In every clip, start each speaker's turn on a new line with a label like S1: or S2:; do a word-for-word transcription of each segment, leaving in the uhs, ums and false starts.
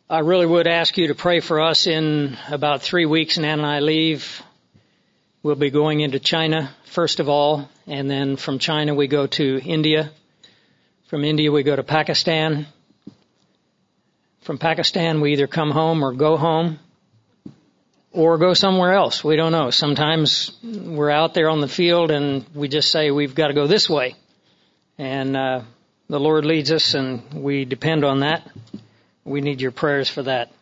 S1: I really would ask you to pray for us. In about three weeks, Nan and I leave. We'll be going into China, first of all, and then from China we go to India. From India we go to Pakistan. From Pakistan we either come home or go home, or go somewhere else. We don't know. Sometimes we're out there on the field and we just say we've got to go this way. And uh, the Lord leads us and we depend on that. We need your prayers for that.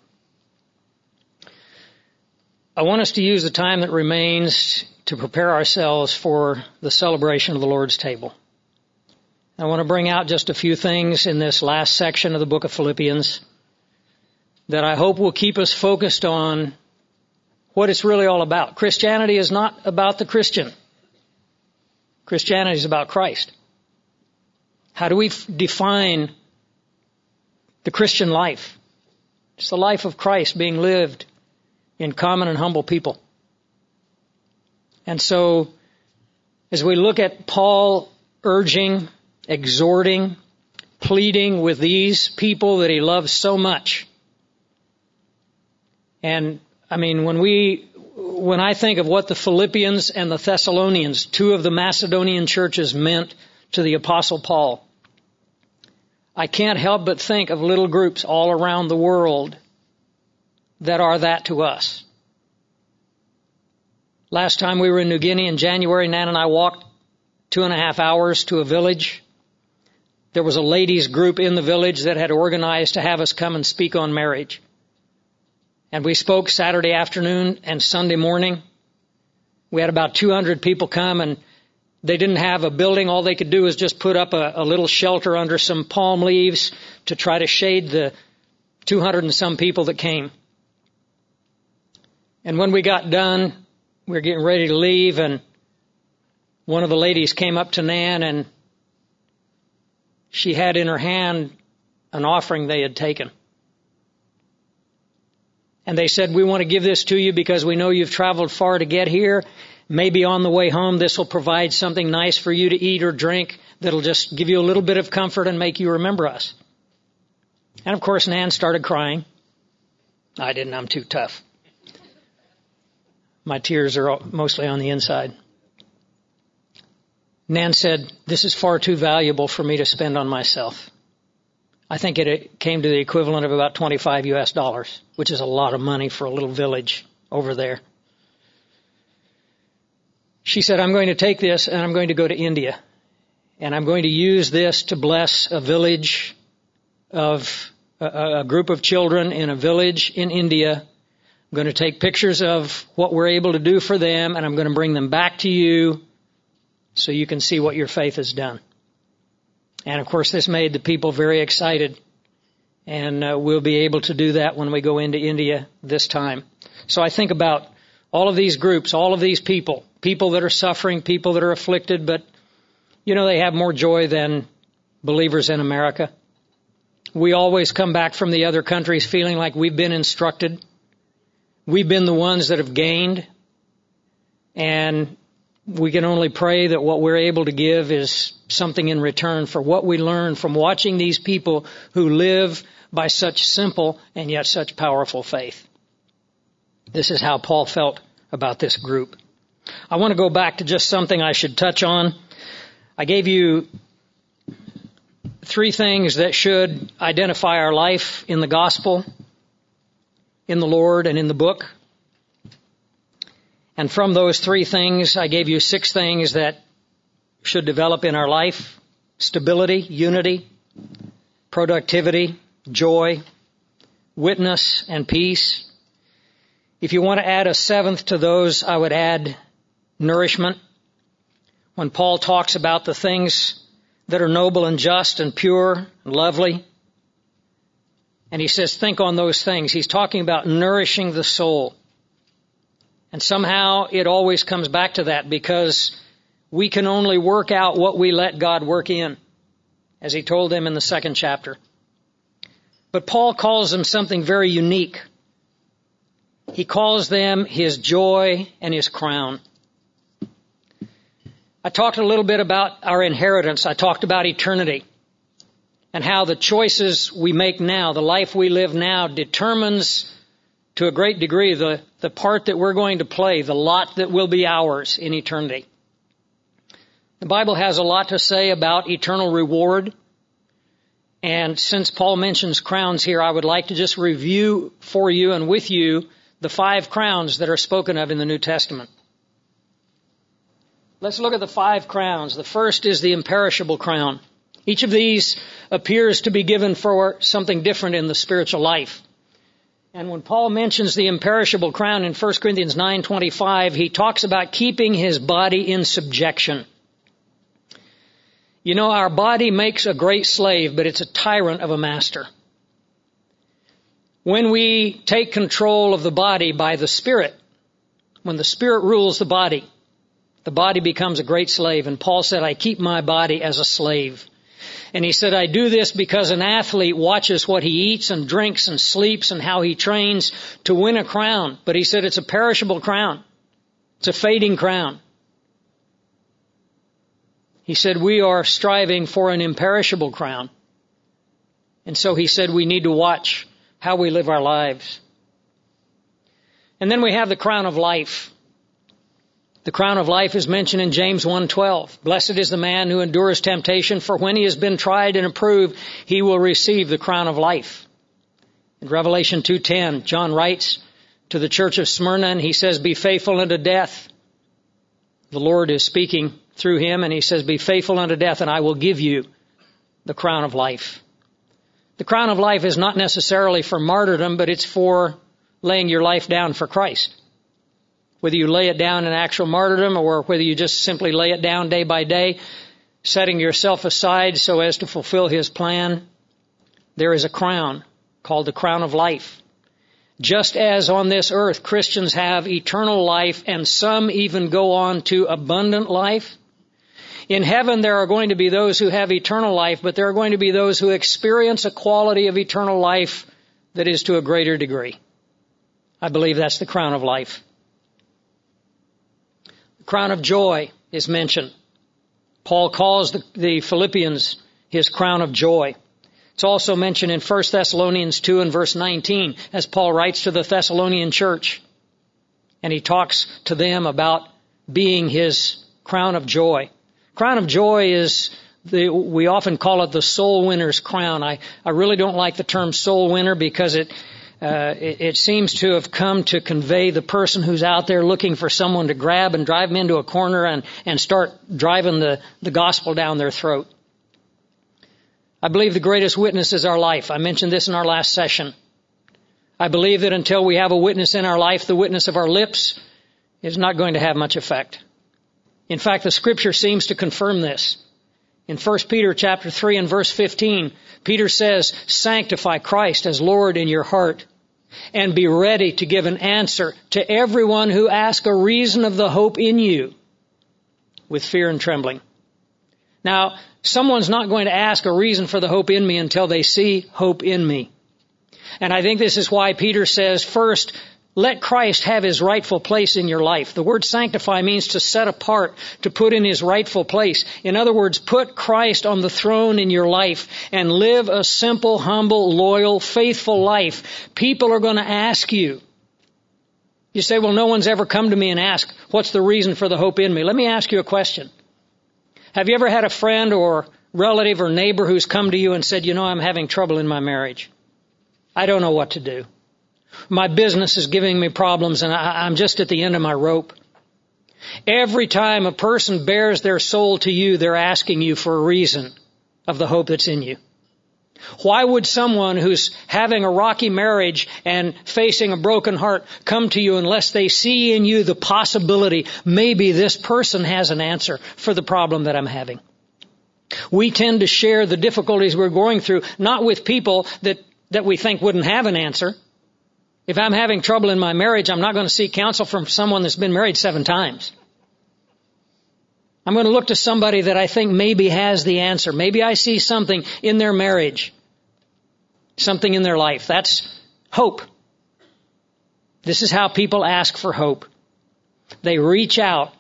S1: I want us to use the time that remains to prepare ourselves for the celebration of the Lord's table. I want to bring out just a few things in this last section of the book of Philippians that I hope will keep us focused on what it's really all about. Christianity is not about the Christian. Christianity is about Christ. How do we f- define the Christian life? It's the life of Christ being lived in common and humble people. And so, as we look at Paul urging, exhorting, pleading with these people that he loves so much, and I mean, when we, when I think of what the Philippians and the Thessalonians, two of the Macedonian churches, meant to the Apostle Paul, I can't help but think of little groups all around the world that are that to us. Last time we were in New Guinea in January, Nan and I walked two and a half hours to a village. There was a ladies group in the village that had organized to have us come and speak on marriage. And we spoke Saturday afternoon and Sunday morning. We had about two hundred people come, and they didn't have a building. All they could do was just put up a, a little shelter under some palm leaves to try to shade the two hundred and some people that came. And when we got done, we were getting ready to leave, and one of the ladies came up to Nan, and she had in her hand an offering they had taken. And they said, we want to give this to you because we know you've traveled far to get here. Maybe on the way home, this will provide something nice for you to eat or drink that'll just give you a little bit of comfort and make you remember us. And of course, Nan started crying. I didn't. I'm too tough. My tears are mostly on the inside. Nan said, this is far too valuable for me to spend on myself. I think it came to the equivalent of about twenty-five U S dollars, which is a lot of money for a little village over there. She said, I'm going to take this and I'm going to go to India. And I'm going to use this to bless a village of, a, a group of children in a village in India. I'm going to take pictures of what we're able to do for them, and I'm going to bring them back to you so you can see what your faith has done. And, of course, this made the people very excited, and uh, we'll be able to do that when we go into India this time. So I think about all of these groups, all of these people, people that are suffering, people that are afflicted, but, you know, they have more joy than believers in America. We always come back from the other countries feeling like we've been instructed. We've been the ones that have gained, and we can only pray that what we're able to give is something in return for what we learn from watching these people who live by such simple and yet such powerful faith. This is how Paul felt about this group. I want to go back to just something I should touch on. I gave you three things that should identify our life in the gospel, in the Lord, and in the book. And from those three things, I gave you six things that should develop in our life: stability, unity, productivity, joy, witness, and peace. If you want to add a seventh to those, I would add nourishment. When Paul talks about the things that are noble and just and pure and lovely, and he says, think on those things, he's talking about nourishing the soul. And somehow it always comes back to that, because we can only work out what we let God work in, as he told them in the second chapter. But Paul calls them something very unique. He calls them his joy and his crown. I talked a little bit about our inheritance. I talked about eternity. and how the choices we make now, the life we live now, determines to a great degree the, the part that we're going to play, the lot that will be ours in eternity. The Bible has a lot to say about eternal reward. And since Paul mentions crowns here, I would like to just review for you and with you the five crowns that are spoken of in the New Testament. Let's look at the five crowns. The first is the imperishable crown. Each of these appears to be given for something different in the spiritual life. And when Paul mentions the imperishable crown in First Corinthians nine twenty-five, he talks about keeping his body in subjection. You know, our body makes a great slave, but it's a tyrant of a master. When we take control of the body by the Spirit, when the Spirit rules the body, the body becomes a great slave. And Paul said, I keep my body as a slave. And he said, I do this because an athlete watches what he eats and drinks and sleeps and how he trains to win a crown. But he said it's a perishable crown. It's a fading crown. He said we are striving for an imperishable crown. And so he said we need to watch how we live our lives. And then we have the crown of life. The crown of life is mentioned in James one twelve. Blessed is the man who endures temptation, for when he has been tried and approved, he will receive the crown of life. In Revelation two ten, John writes to the church of Smyrna, and he says, be faithful unto death. The Lord is speaking through him, and he says, be faithful unto death, and I will give you the crown of life. The crown of life is not necessarily for martyrdom, but it's for laying your life down for Christ. Whether you lay it down in actual martyrdom or whether you just simply lay it down day by day, setting yourself aside so as to fulfill his plan, there is a crown called the crown of life. Just as on this earth Christians have eternal life and some even go on to abundant life, in heaven there are going to be those who have eternal life, but there are going to be those who experience a quality of eternal life that is to a greater degree. I believe that's the crown of life. Crown of joy is mentioned. Paul calls the, the Philippians his crown of joy. It's also mentioned in First Thessalonians two and verse nineteen as Paul writes to the Thessalonian church. And he talks to them about being his crown of joy. Crown of joy is, the, we often call it the soul winner's crown. I, I really don't like the term soul winner because it Uh, it, it seems to have come to convey the person who's out there looking for someone to grab and drive them into a corner and, and start driving the, the gospel down their throat. I believe the greatest witness is our life. I mentioned this in our last session. I believe that until we have a witness in our life, the witness of our lips is not going to have much effect. In fact, the Scripture seems to confirm this. In First Peter chapter three and verse fifteen, Peter says, sanctify Christ as Lord in your heart and be ready to give an answer to everyone who asks a reason of the hope in you with fear and trembling. Now, someone's not going to ask a reason for the hope in me until they see hope in me. And I think this is why Peter says, first, let Christ have his rightful place in your life. The word sanctify means to set apart, to put in his rightful place. In other words, put Christ on the throne in your life and live a simple, humble, loyal, faithful life. People are going to ask you. You say, well, no one's ever come to me and asked, what's the reason for the hope in me? Let me ask you a question. Have you ever had a friend or relative or neighbor who's come to you and said, you know, I'm having trouble in my marriage. I don't know what to do. My business is giving me problems and I, I'm just at the end of my rope. Every time a person bears their soul to you, they're asking you for a reason of the hope that's in you. Why would someone who's having a rocky marriage and facing a broken heart come to you unless they see in you the possibility maybe this person has an answer for the problem that I'm having? We tend to share the difficulties we're going through, not with people that, that we think wouldn't have an answer. If I'm having trouble in my marriage, I'm not going to seek counsel from someone that's been married seven times. I'm going to look to somebody that I think maybe has the answer. Maybe I see something in their marriage, something in their life. That's hope. This is how people ask for hope. They reach out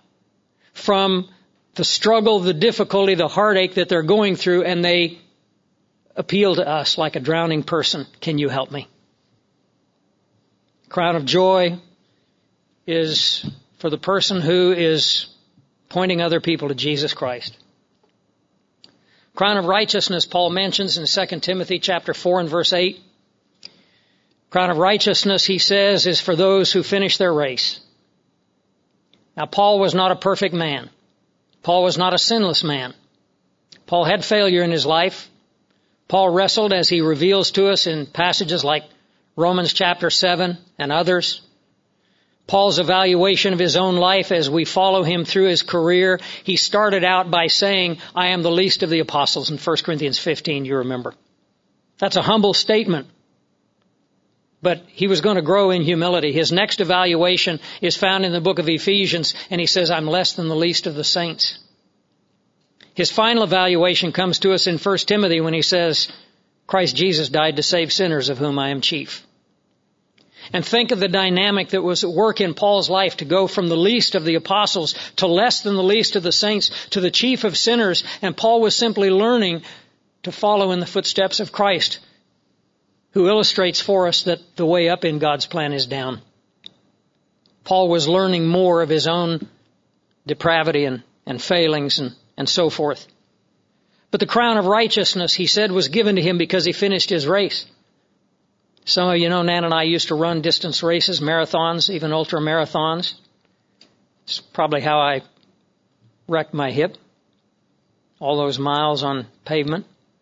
S1: from the struggle, the difficulty, the heartache that they're going through, and they appeal to us like a drowning person. Can you help me? Crown of joy is for the person who is pointing other people to Jesus Christ. Crown of righteousness, Paul mentions in Second Timothy chapter four and verse eight. Crown of righteousness, he says, is for those who finish their race. Now, Paul was not a perfect man. Paul was not a sinless man. Paul had failure in his life. Paul wrestled, as he reveals to us in passages like Romans chapter seven and others. Paul's evaluation of his own life as we follow him through his career, he started out by saying, I am the least of the apostles in First Corinthians fifteen, you remember. That's a humble statement. But he was going to grow in humility. His next evaluation is found in the book of Ephesians, and he says, I'm less than the least of the saints. His final evaluation comes to us in First Timothy when he says, Christ Jesus died to save sinners, of whom I am chief. And think of the dynamic that was at work in Paul's life to go from the least of the apostles to less than the least of the saints to the chief of sinners. And Paul was simply learning to follow in the footsteps of Christ, who illustrates for us that the way up in God's plan is down. Paul was learning more of his own depravity and, and failings and, and so forth. But the crown of righteousness, he said, was given to him because he finished his race. Some of you know Nan and I used to run distance races, marathons, even ultra marathons. It's probably how I wrecked my hip. All those miles on pavement.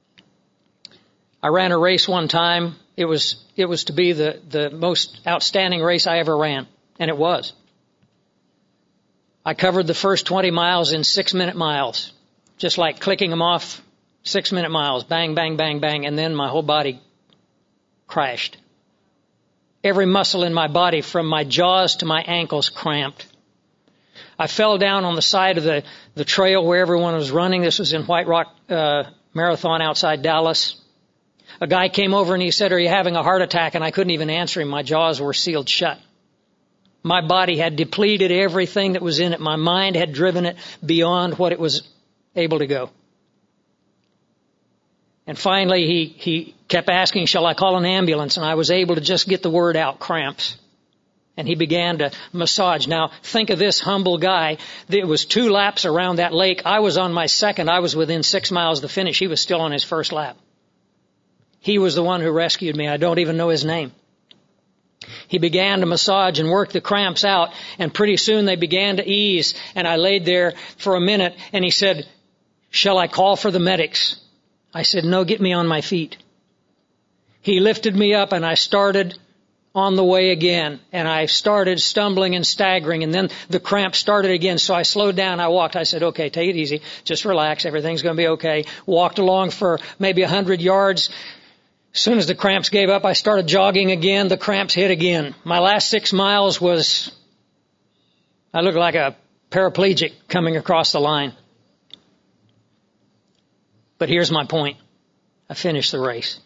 S1: I ran a race one time. It was, it was to be the, the most outstanding race I ever ran. And it was. I covered the first twenty miles in six minute miles. Just like clicking them off, six minute miles. Bang, bang, bang, bang. And then my whole body crashed. Every muscle in my body, from my jaws to my ankles, cramped. I fell down on the side of the, the trail where everyone was running. This was in White Rock uh, Marathon outside Dallas. A guy came over and he said, are you having a heart attack? And I couldn't even answer him. My jaws were sealed shut. My body had depleted everything that was in it. My mind had driven it beyond what it was able to go. And finally, he, he kept asking, shall I call an ambulance? And I was able to just get the word out, cramps. And he began to massage. Now, think of this humble guy. It was two laps around that lake. I was on my second. I was within six miles of the finish. He was still on his first lap. He was the one who rescued me. I don't even know his name. He began to massage and work the cramps out, and pretty soon they began to ease. And I laid there for a minute, and he said, shall I call for the medics? I said, no, get me on my feet. He lifted me up, and I started on the way again. And I started stumbling and staggering, and then the cramps started again. So I slowed down. I walked. I said, okay, take it easy. Just relax. Everything's going to be okay. Walked along for maybe a hundred yards. As soon as the cramps gave up, I started jogging again. The cramps hit again. My last six miles was, I looked like a paraplegic coming across the line. But here's my point. I finished the race.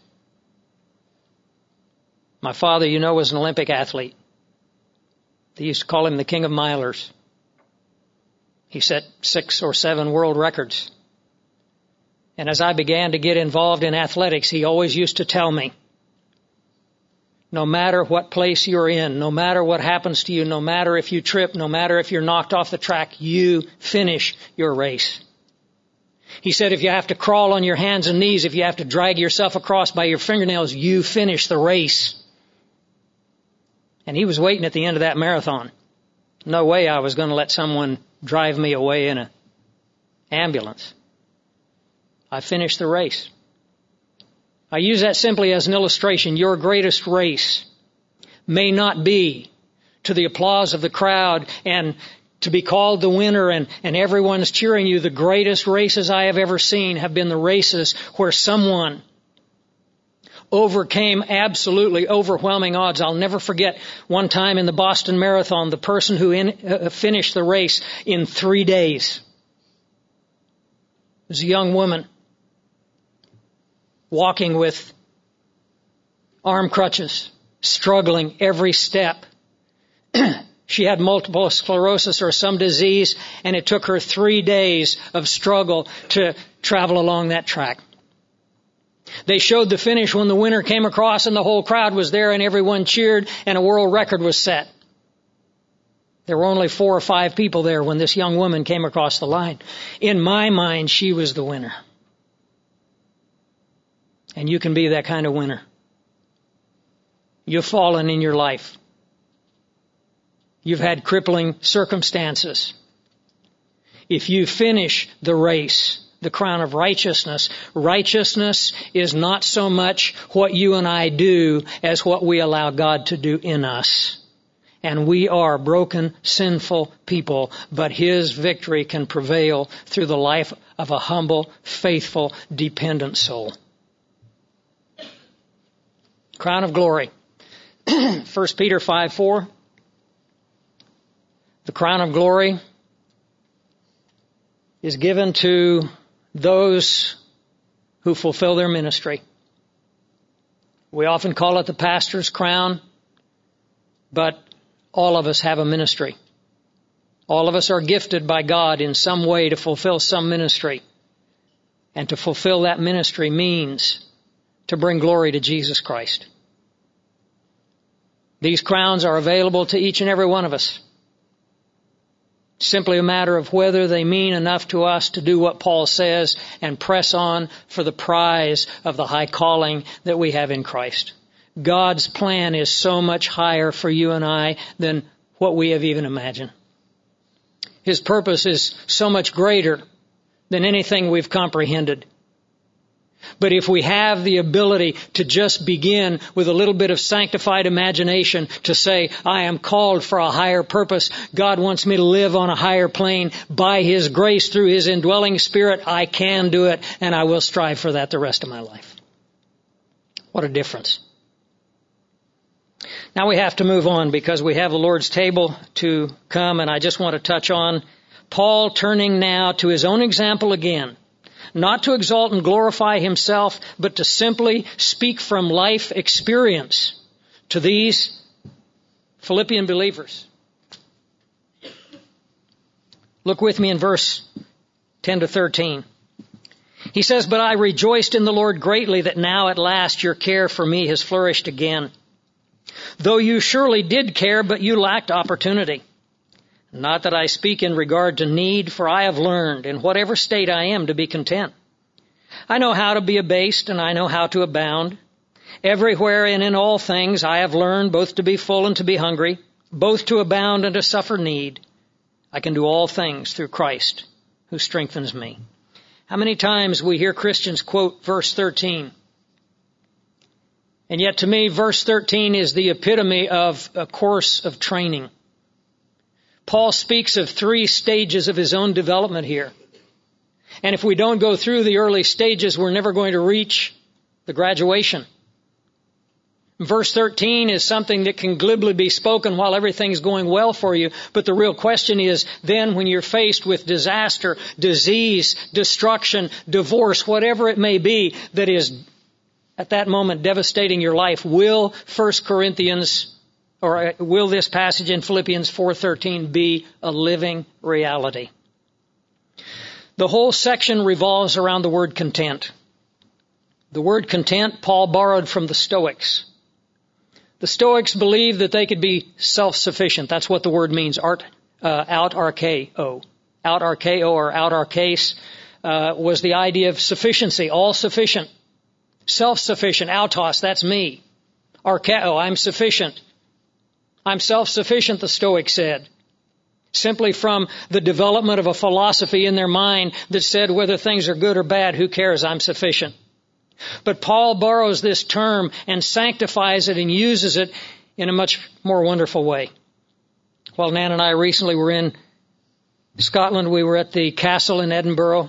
S1: My father, you know, was an Olympic athlete. They used to call him the king of milers. He set six or seven world records. And as I began to get involved in athletics, he always used to tell me, no matter what place you're in, no matter what happens to you, no matter if you trip, no matter if you're knocked off the track, you finish your race. He said, if you have to crawl on your hands and knees, if you have to drag yourself across by your fingernails, you finish the race. And he was waiting at the end of that marathon. No way I was going to let someone drive me away in an ambulance. I finished the race. I use that simply as an illustration. Your greatest race may not be to the applause of the crowd and to be called the winner and, and everyone's cheering you. The greatest races I have ever seen have been the races where someone overcame absolutely overwhelming odds. I'll never forget one time in the Boston Marathon, the person who in, uh, finished the race in three days. It was a young woman walking with arm crutches, struggling every step. She had multiple sclerosis or some disease, and it took her three days of struggle to travel along that track. They showed the finish when the winner came across and the whole crowd was there and everyone cheered and a world record was set. There were only four or five people there when this young woman came across the line. In my mind, she was the winner. And you can be that kind of winner. You've fallen in your life. You've had crippling circumstances. If you finish the race, the crown of righteousness, righteousness is not so much what you and I do as what we allow God to do in us. And we are broken, sinful people, but His victory can prevail through the life of a humble, faithful, dependent soul. Crown of glory. First Peter five four. The crown of glory is given to those who fulfill their ministry. We often call it the pastor's crown, but all of us have a ministry. All of us are gifted by God in some way to fulfill some ministry. And to fulfill that ministry means to bring glory to Jesus Christ. These crowns are available to each and every one of us. Simply a matter of whether they mean enough to us to do what Paul says and press on for the prize of the high calling that we have in Christ. God's plan is so much higher for you and I than what we have even imagined. His purpose is so much greater than anything we've comprehended. But if we have the ability to just begin with a little bit of sanctified imagination to say, I am called for a higher purpose. God wants me to live on a higher plane. By His grace, through His indwelling Spirit, I can do it, and I will strive for that the rest of my life. What a difference. Now we have to move on because we have the Lord's table to come, and I just want to touch on Paul turning now to his own example again. Not to exalt and glorify himself, but to simply speak from life experience to these Philippian believers. Look with me in verse ten to thirteen. He says, But I rejoiced in the Lord greatly that now at last your care for me has flourished again. Though you surely did care, but you lacked opportunity. Not that I speak in regard to need, for I have learned, in whatever state I am, to be content. I know how to be abased, and I know how to abound. Everywhere and in all things I have learned both to be full and to be hungry, both to abound and to suffer need. I can do all things through Christ, who strengthens me. How many times we hear Christians quote verse thirteen? And yet to me, verse thirteen is the epitome of a course of training. Paul speaks of three stages of his own development here. And if we don't go through the early stages, we're never going to reach the graduation. Verse thirteen is something that can glibly be spoken while everything's going well for you. But the real question is then when you're faced with disaster, disease, destruction, divorce, whatever it may be that is at that moment devastating your life, will First Corinthians Or will this passage in Philippians four thirteen be a living reality? The whole section revolves around the word content. The word content, Paul borrowed from the Stoics. The Stoics believed that they could be self-sufficient. That's what the word means, art, uh, autarkeo. Autarkeo or autarkes uh, was the idea of sufficiency, all-sufficient. Self-sufficient, autos, that's me. Arkeo, I'm sufficient. I'm self-sufficient, the Stoics said. Simply from the development of a philosophy in their mind that said whether things are good or bad, who cares, I'm sufficient. But Paul borrows this term and sanctifies it and uses it in a much more wonderful way. While Nan and I recently were in Scotland, we were at the castle in Edinburgh,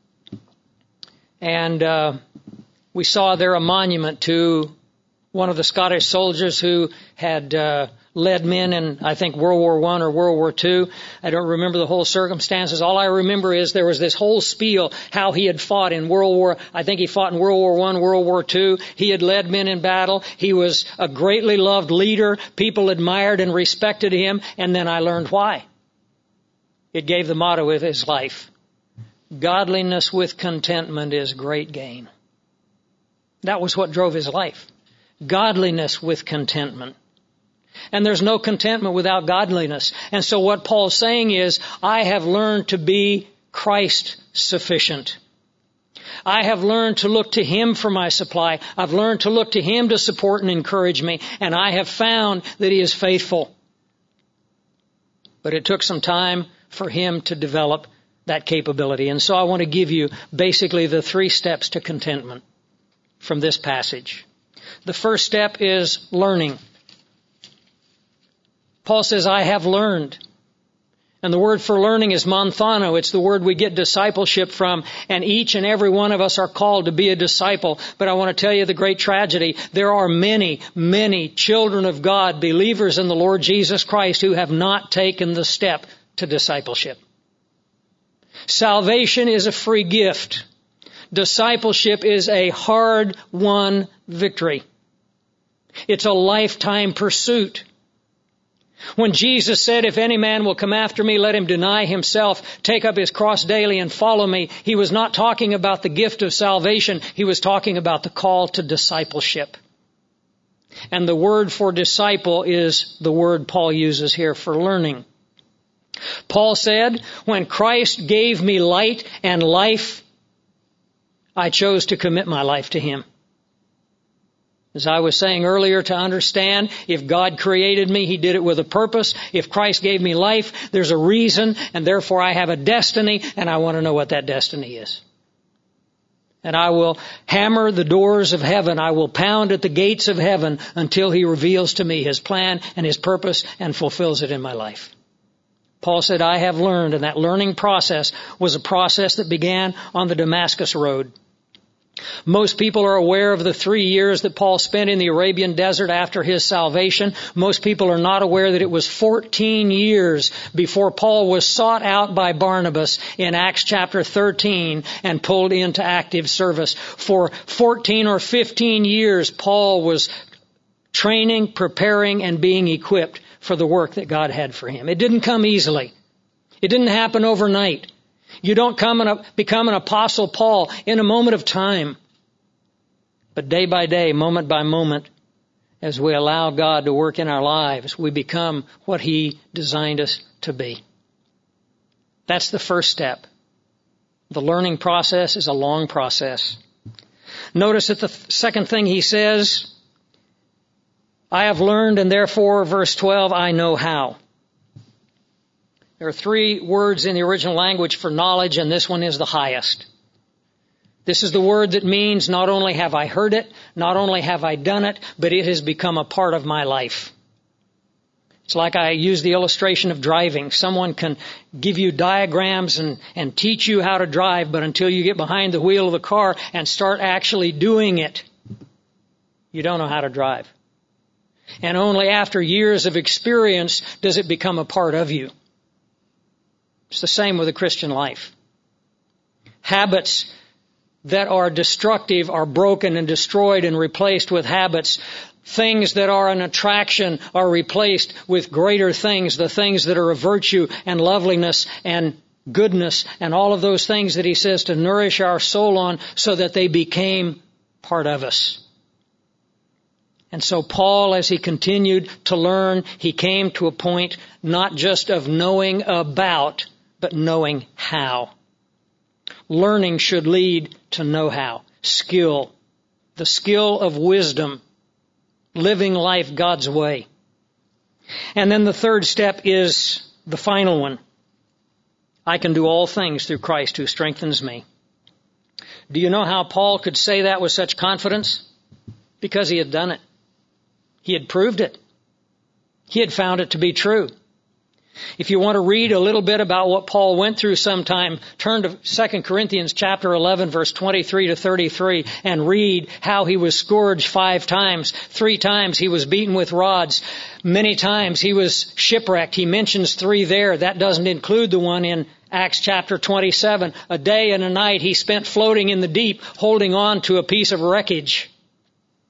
S1: and uh, we saw there a monument to one of the Scottish soldiers who had uh, led men in, I think, World War One or World War Two. I don't remember the whole circumstances. All I remember is there was this whole spiel how he had fought in World War, I think he fought in World War One, World War Two. He had led men in battle. He was a greatly loved leader. People admired and respected him. And then I learned why. It gave the motto of his life. Godliness with contentment is great gain. That was what drove his life. Godliness with contentment. And there's no contentment without godliness. And so what Paul's saying is, I have learned to be Christ sufficient. I have learned to look to Him for my supply. I've learned to look to Him to support and encourage me. And I have found that He is faithful. But it took some time for him to develop that capability. And so I want to give you basically the three steps to contentment from this passage. The first step is learning. Paul says, I have learned. And the word for learning is manthano. It's the word we get discipleship from. And each and every one of us are called to be a disciple. But I want to tell you the great tragedy. There are many, many children of God, believers in the Lord Jesus Christ, who have not taken the step to discipleship. Salvation is a free gift. Discipleship is a hard-won victory. It's a lifetime pursuit. When Jesus said, if any man will come after me, let him deny himself, take up his cross daily and follow me, he was not talking about the gift of salvation. He was talking about the call to discipleship. And the word for disciple is the word Paul uses here for learning. Paul said, when Christ gave me light and life, I chose to commit my life to Him. As I was saying earlier, to understand, if God created me, He did it with a purpose. If Christ gave me life, there's a reason, and therefore I have a destiny, and I want to know what that destiny is. And I will hammer the doors of heaven. I will pound at the gates of heaven until He reveals to me His plan and His purpose and fulfills it in my life. Paul said, I have learned, and that learning process was a process that began on the Damascus Road. Most people are aware of the three years that Paul spent in the Arabian desert after his salvation. Most people are not aware that it was fourteen years before Paul was sought out by Barnabas in Acts chapter thirteen and pulled into active service. For fourteen or fifteen years, Paul was training, preparing, and being equipped for the work that God had for him. It didn't come easily. It didn't happen overnight. You don't come and become an Apostle Paul in a moment of time. But day by day, moment by moment, as we allow God to work in our lives, we become what He designed us to be. That's the first step. The learning process is a long process. Notice that the second thing he says, I have learned, and therefore, verse twelve, I know how. There are three words in the original language for knowledge, and this one is the highest. This is the word that means not only have I heard it, not only have I done it, but it has become a part of my life. It's like I use the illustration of driving. Someone can give you diagrams and, and teach you how to drive, but until you get behind the wheel of the car and start actually doing it, you don't know how to drive. And only after years of experience does it become a part of you. It's the same with the Christian life. Habits that are destructive are broken and destroyed and replaced with habits. Things that are an attraction are replaced with greater things, the things that are a virtue and loveliness and goodness and all of those things that he says to nourish our soul on so that they became part of us. And so Paul, as he continued to learn, he came to a point not just of knowing about, but knowing how. Learning should lead to know-how, skill, the skill of wisdom, living life God's way. And then the third step is the final one. I can do all things through Christ who strengthens me. Do you know how Paul could say that with such confidence? Because he had done it. He had proved it. He had found it to be true. If you want to read a little bit about what Paul went through sometime, turn to Second Corinthians chapter eleven, verse twenty-three to thirty-three, and read how he was scourged five times. Three times he was beaten with rods. Many times he was shipwrecked. He mentions three there. That doesn't include the one in Acts chapter twenty-seven. A day and a night he spent floating in the deep, holding on to a piece of wreckage.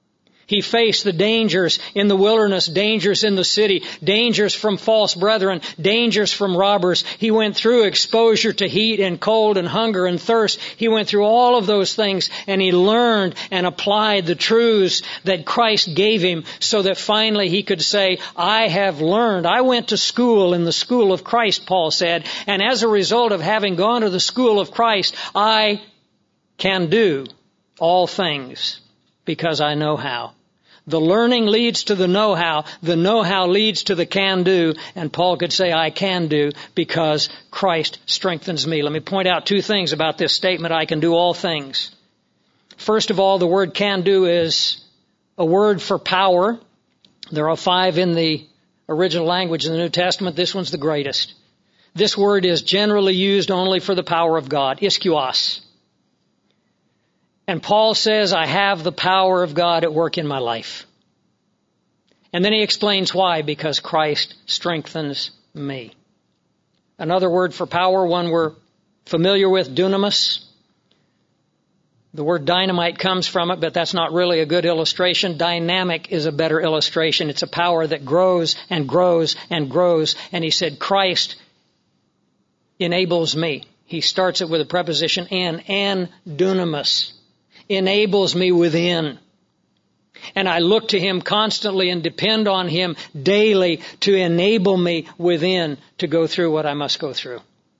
S1: He faced the dangers in the wilderness, dangers in the city, dangers from false brethren, dangers from robbers. He went through exposure to heat and cold and hunger and thirst. He went through all of those things, and he learned and applied the truths that Christ gave him so that finally he could say, I have learned. I went to school in the school of Christ, Paul said, and as a result of having gone to the school of Christ, I can do all things because I know how. The learning leads to the know-how. The know-how leads to the can-do. And Paul could say, I can do because Christ strengthens me. Let me point out two things about this statement, I can do all things. First of all, the word can do is a word for power. There are five in the original language in the New Testament. This one's the greatest. This word is generally used only for the power of God, ischyos. And Paul says, I have the power of God at work in my life. And then he explains why, because Christ strengthens me. Another word for power, one we're familiar with, dunamis. The word dynamite comes from it, but that's not really a good illustration. Dynamic is a better illustration. It's a power that grows and grows and grows. And he said, Christ enables me. He starts it with a preposition in, and dunamis. Enables me within. And I look to him constantly and depend on him daily to enable me within to go through what I must go through.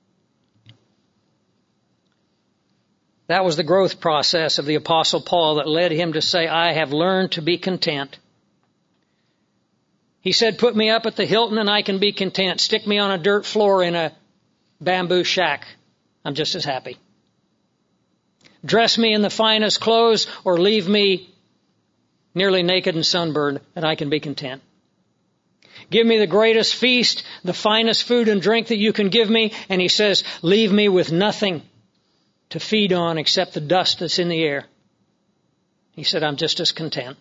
S1: That was the growth process of the Apostle Paul that led him to say, I have learned to be content. He said, put me up at the Hilton and I can be content. Stick me on a dirt floor in a bamboo shack. I'm just as happy. Dress me in the finest clothes or leave me nearly naked and sunburned, and I can be content. Give me the greatest feast, the finest food and drink that you can give me, and he says, leave me with nothing to feed on except the dust that's in the air. He said, I'm just as content.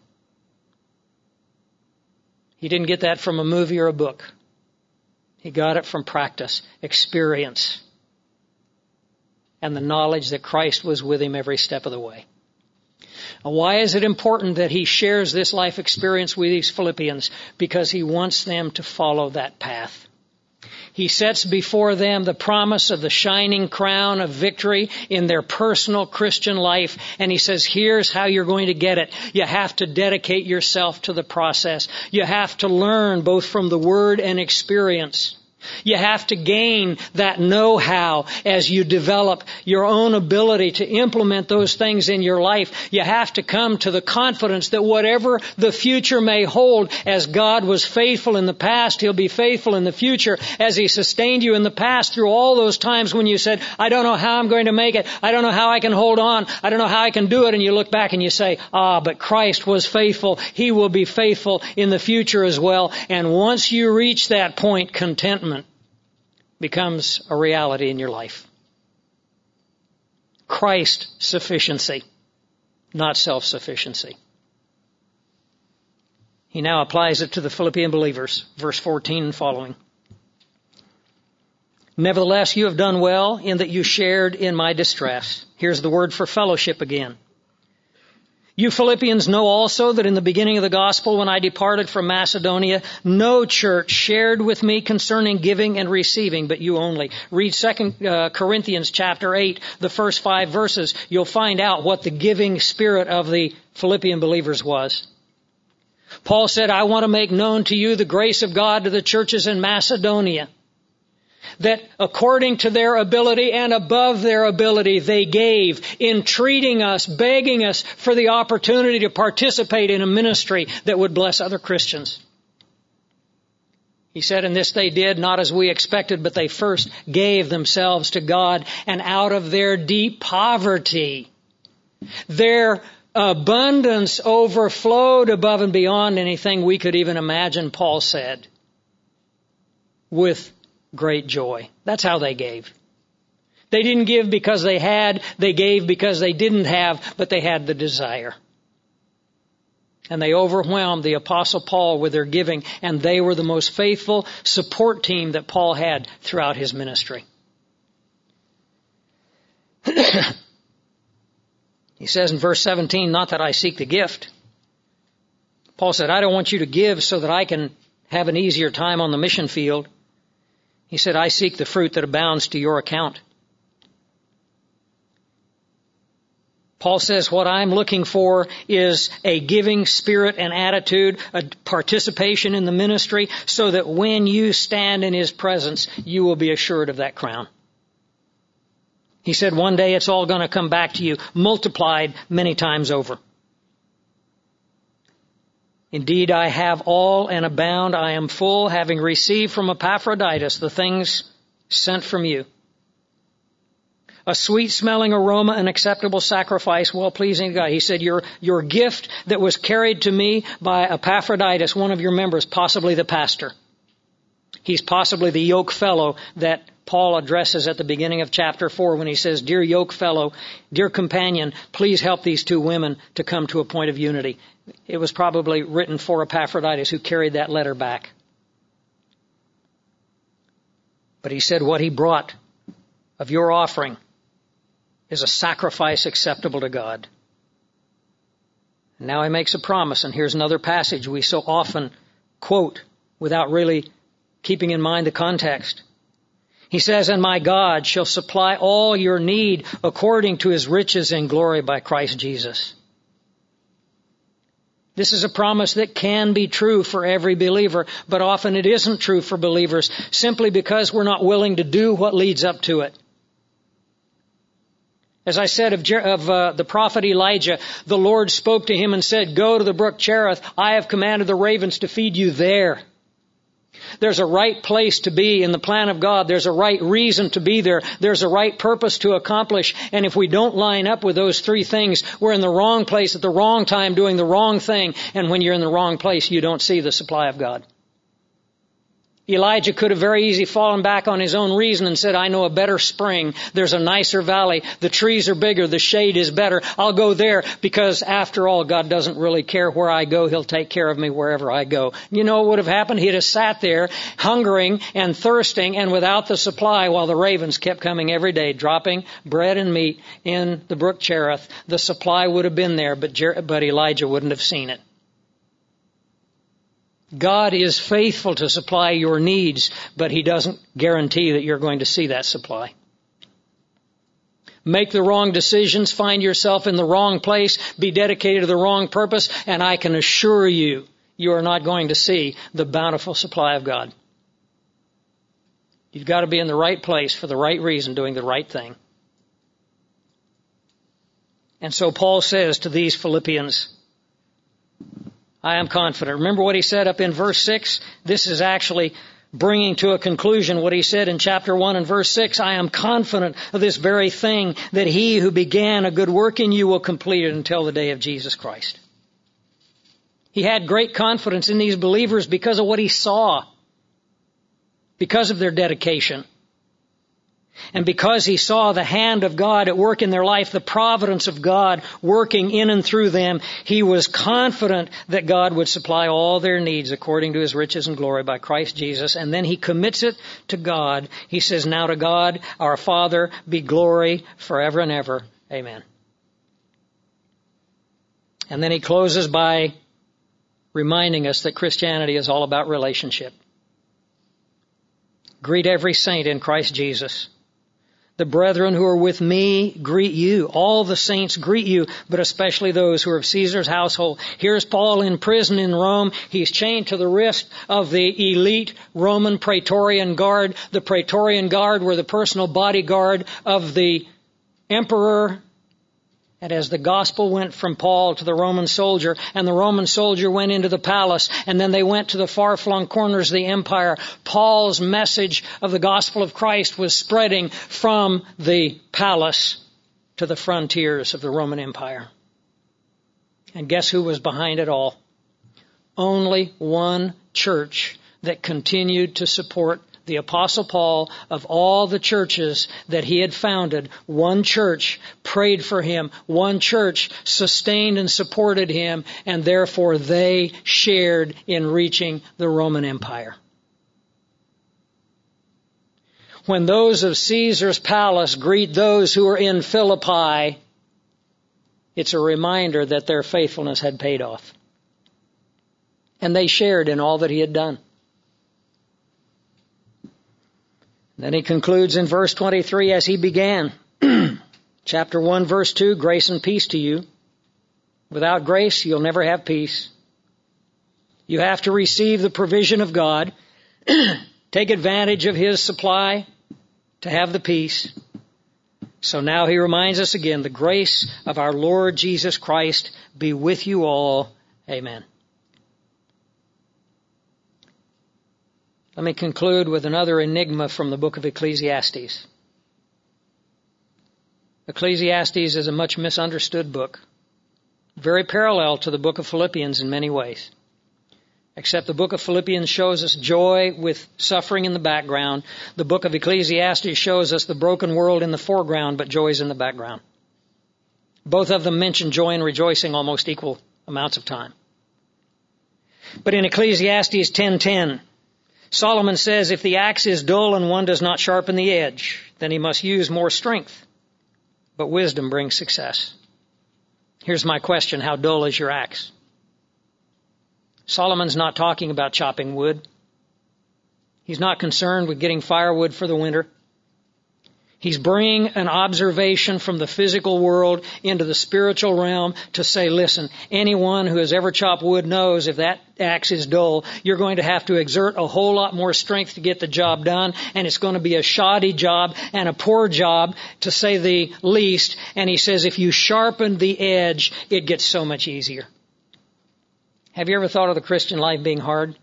S1: He didn't get that from a movie or a book. He got it from practice, experience, and the knowledge that Christ was with him every step of the way. Now, why is it important that he shares this life experience with these Philippians? Because he wants them to follow that path. He sets before them the promise of the shining crown of victory in their personal Christian life. And he says, here's how you're going to get it. You have to dedicate yourself to the process. You have to learn both from the Word and experience. You have to gain that know-how as you develop your own ability to implement those things in your life. You have to come to the confidence that whatever the future may hold, as God was faithful in the past, He'll be faithful in the future. As He sustained you in the past through all those times when you said, I don't know how I'm going to make it. I don't know how I can hold on. I don't know how I can do it. And you look back and you say, ah, but Christ was faithful. He will be faithful in the future as well. And once you reach that point, contentment becomes a reality in your life. Christ sufficiency, not self-sufficiency. He now applies it to the Philippian believers, verse fourteen and following. Nevertheless, you have done well in that you shared in my distress. Here's the word for fellowship again. You Philippians know also that in the beginning of the gospel, when I departed from Macedonia, no church shared with me concerning giving and receiving, but you only. Read Second Corinthians chapter eight, the first five verses. You'll find out what the giving spirit of the Philippian believers was. Paul said, I want to make known to you the grace of God to the churches in Macedonia, that according to their ability and above their ability, they gave, entreating us, begging us for the opportunity to participate in a ministry that would bless other Christians. He said, and this they did, not as we expected, but they first gave themselves to God, and out of their deep poverty, their abundance overflowed above and beyond anything we could even imagine, Paul said, with great joy. That's how they gave. They didn't give because they had, they gave because they didn't have, but they had the desire. And they overwhelmed the Apostle Paul with their giving, and they were the most faithful support team that Paul had throughout his ministry. He says in verse seventeen, not that I seek the gift, Paul said, I don't want you to give so that I can have an easier time on the mission field. He said, I seek the fruit that abounds to your account. Paul says, what I'm looking for is a giving spirit and attitude, a participation in the ministry, so that when you stand in His presence, you will be assured of that crown. He said, one day it's all going to come back to you, multiplied many times over. Indeed, I have all and abound. I am full, having received from Epaphroditus the things sent from you. A sweet-smelling aroma, an acceptable sacrifice, well-pleasing to God. He said, your, your gift that was carried to me by Epaphroditus, one of your members, possibly the pastor. He's possibly the yoke fellow that Paul addresses at the beginning of chapter four when he says, Dear yoke fellow, dear companion, please help these two women to come to a point of unity. It was probably written for Epaphroditus, who carried that letter back. But he said, what he brought of your offering is a sacrifice acceptable to God. And now he makes a promise, and here's another passage we so often quote without really keeping in mind the context. He says, and my God shall supply all your need according to His riches in glory by Christ Jesus. This is a promise that can be true for every believer, but often it isn't true for believers simply because we're not willing to do what leads up to it. As I said of, of uh, the prophet Elijah, the Lord spoke to him and said, go to the brook Cherith. I have commanded the ravens to feed you there. There's a right place to be in the plan of God. There's a right reason to be there. There's a right purpose to accomplish. And if we don't line up with those three things, we're in the wrong place at the wrong time doing the wrong thing. And when you're in the wrong place, you don't see the supply of God. Elijah could have very easily fallen back on his own reason and said, I know a better spring. There's a nicer valley. The trees are bigger. The shade is better. I'll go there because after all, God doesn't really care where I go. He'll take care of me wherever I go. You know what would have happened? He'd have sat there hungering and thirsting and without the supply while the ravens kept coming every day, dropping bread and meat in the brook Cherith. The supply would have been there, but, Jer- but Elijah wouldn't have seen it. God is faithful to supply your needs, but He doesn't guarantee that you're going to see that supply. Make the wrong decisions, find yourself in the wrong place, be dedicated to the wrong purpose, and I can assure you, you are not going to see the bountiful supply of God. You've got to be in the right place for the right reason, doing the right thing. And so Paul says to these Philippians, I am confident. Remember what he said up in verse six? This is actually bringing to a conclusion what he said in chapter one and verse six. I am confident of this very thing, that He who began a good work in you will complete it until the day of Jesus Christ. He had great confidence in these believers because of what he saw, because of their dedication. And because he saw the hand of God at work in their life, the providence of God working in and through them, he was confident that God would supply all their needs according to His riches and glory by Christ Jesus. And then he commits it to God. He says, now to God, our Father, be glory forever and ever. Amen. And then he closes by reminding us that Christianity is all about relationship. Greet every saint in Christ Jesus. The brethren who are with me greet you. All the saints greet you, but especially those who are of Caesar's household. Here's Paul in prison in Rome. He's chained to the wrist of the elite Roman Praetorian Guard. The Praetorian Guard were the personal bodyguard of the emperor. And as the gospel went from Paul to the Roman soldier, and the Roman soldier went into the palace, and then they went to the far-flung corners of the empire, Paul's message of the gospel of Christ was spreading from the palace to the frontiers of the Roman Empire. And guess who was behind it all? Only one church that continued to support the Apostle Paul. Of all the churches that he had founded, one church prayed for him, one church sustained and supported him, and therefore they shared in reaching the Roman Empire. When those of Caesar's palace greet those who are in Philippi, it's a reminder that their faithfulness had paid off. And they shared in all that he had done. Then he concludes in verse twenty-three as he began. Chapter one, verse two, grace and peace to you. Without grace, you'll never have peace. You have to receive the provision of God, take advantage of his supply to have the peace. So now he reminds us again, the grace of our Lord Jesus Christ be with you all. Amen. Let me conclude with another enigma from the book of Ecclesiastes. Ecclesiastes is a much misunderstood book, very parallel to the book of Philippians in many ways. Except the book of Philippians shows us joy with suffering in the background. The book of Ecclesiastes shows us the broken world in the foreground, but joy is in the background. Both of them mention joy and rejoicing almost equal amounts of time. But in Ecclesiastes ten ten, Solomon says, if the axe is dull and one does not sharpen the edge, then he must use more strength. But wisdom brings success. Here's my question, how dull is your axe? Solomon's not talking about chopping wood. He's not concerned with getting firewood for the winter. He's bringing an observation from the physical world into the spiritual realm to say, listen, anyone who has ever chopped wood knows if that axe is dull, you're going to have to exert a whole lot more strength to get the job done, and it's going to be a shoddy job and a poor job, to say the least. And he says, if you sharpen the edge, it gets so much easier. Have you ever thought of the Christian life being hard?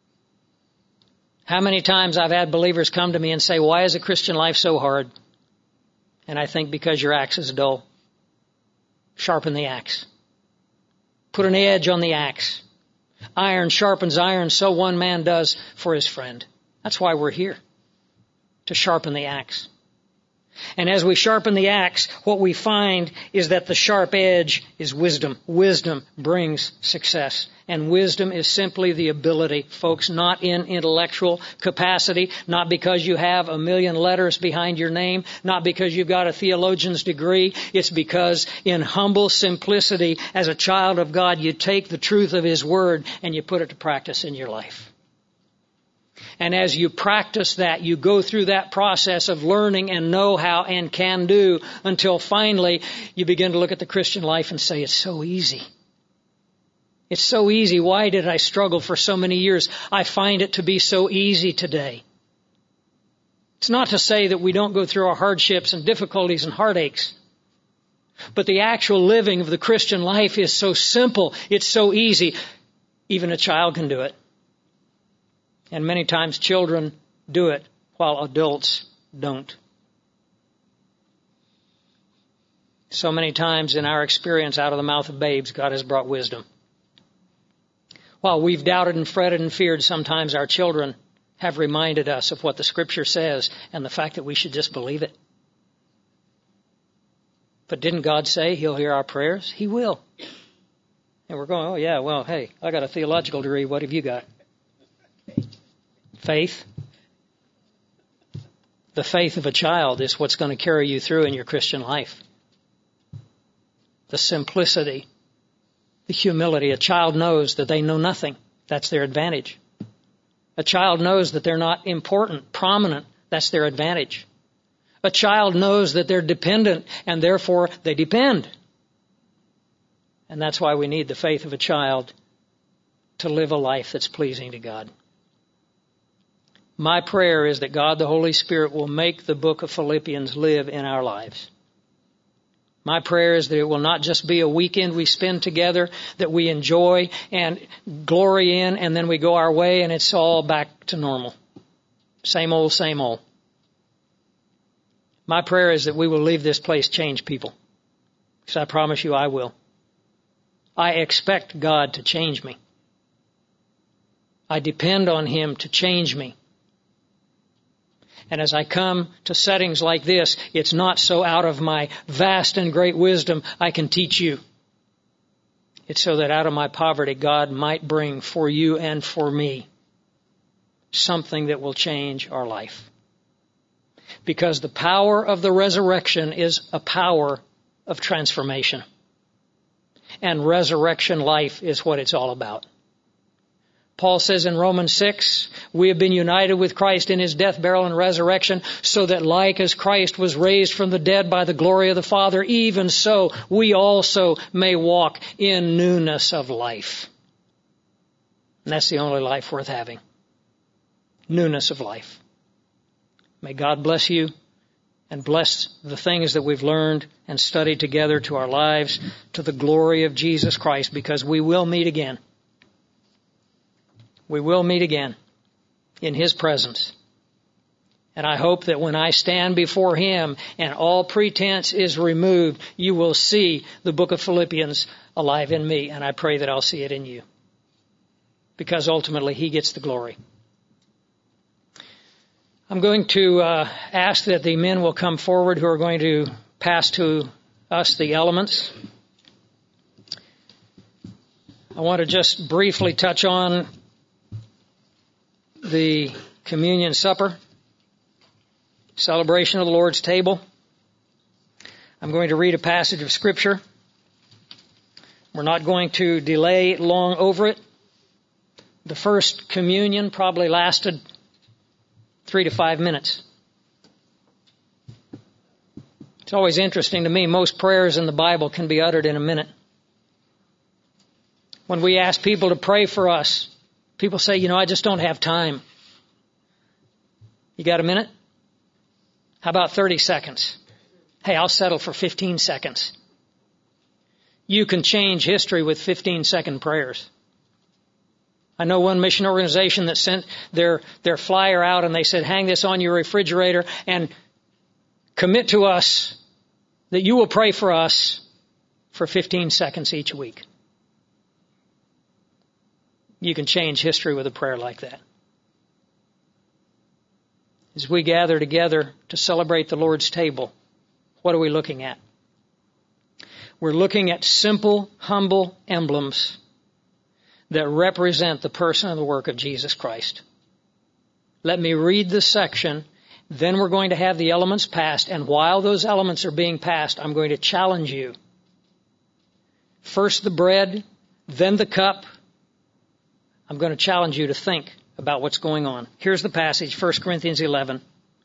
S1: How many times I've had believers come to me and say, why is the Christian life so hard? And I think because your axe is dull. Sharpen the axe. Put an edge on the axe. Iron sharpens iron, so one man does for his friend. That's why we're here, to sharpen the axe. And as we sharpen the axe, what we find is that the sharp edge is wisdom. Wisdom brings success. And wisdom is simply the ability, folks, not in intellectual capacity, not because you have a million letters behind your name, not because you've got a theologian's degree. It's because in humble simplicity, as a child of God, you take the truth of His Word and you put it to practice in your life. And as you practice that, you go through that process of learning and know-how and can do until finally you begin to look at the Christian life and say, it's so easy. It's so easy. Why did I struggle for so many years? I find it to be so easy today. It's not to say that we don't go through our hardships and difficulties and heartaches. But the actual living of the Christian life is so simple. It's so easy. Even a child can do it. And many times children do it while adults don't. So many times in our experience, out of the mouth of babes, God has brought wisdom. While we've doubted and fretted and feared, sometimes our children have reminded us of what the Scripture says and the fact that we should just believe it. But didn't God say He'll hear our prayers? He will. And we're going, oh yeah, well, hey, I got a theological degree. What have you got? Faith. The faith of a child is what's going to carry you through in your Christian life. The simplicity, the humility. A child knows that they know nothing. That's their advantage. A child knows that they're not important, prominent. That's their advantage. A child knows that they're dependent, and therefore they depend. And that's why we need the faith of a child to live a life that's pleasing to God. My prayer is that God the Holy Spirit will make the book of Philippians live in our lives. My prayer is that it will not just be a weekend we spend together, that we enjoy and glory in, and then we go our way and it's all back to normal. Same old, same old. My prayer is that we will leave this place changed people. Because I promise you I will. I expect God to change me. I depend on Him to change me. And as I come to settings like this, it's not so out of my vast and great wisdom I can teach you. It's so that out of my poverty God might bring for you and for me something that will change our life. Because the power of the resurrection is a power of transformation. And resurrection life is what it's all about. Paul says in Romans six, we have been united with Christ in his death, burial, and resurrection, so that like as Christ was raised from the dead by the glory of the Father, even so we also may walk in newness of life. And that's the only life worth having. Newness of life. May God bless you and bless the things that we've learned and studied together to our lives, to the glory of Jesus Christ, because we will meet again. We will meet again in his presence. And I hope that when I stand before him and all pretense is removed, you will see the book of Philippians alive in me, and I pray that I'll see it in you. Because ultimately he gets the glory. I'm going to uh, ask that the men will come forward who are going to pass to us the elements. I want to just briefly touch on the communion supper, celebration of the Lord's table. I'm going to read a passage of Scripture. We're not going to delay long over it. The first communion probably lasted three to five minutes. It's always interesting to me, most prayers in the Bible can be uttered in a minute. When we ask people to pray for us, people say, you know, I just don't have time. You got a minute? How about thirty seconds? Hey, I'll settle for fifteen seconds. You can change history with fifteen second prayers. I know one mission organization that sent their, their flyer out and they said, hang this on your refrigerator and commit to us that you will pray for us for fifteen seconds each week. You can change history with a prayer like that. As we gather together to celebrate the Lord's table, what are we looking at? We're looking at simple, humble emblems that represent the person and the work of Jesus Christ. Let me read this section, then we're going to have the elements passed, and while those elements are being passed, I'm going to challenge you. First the bread, then the cup. I'm going to challenge you to think about what's going on. Here's the passage, First Corinthians eleven.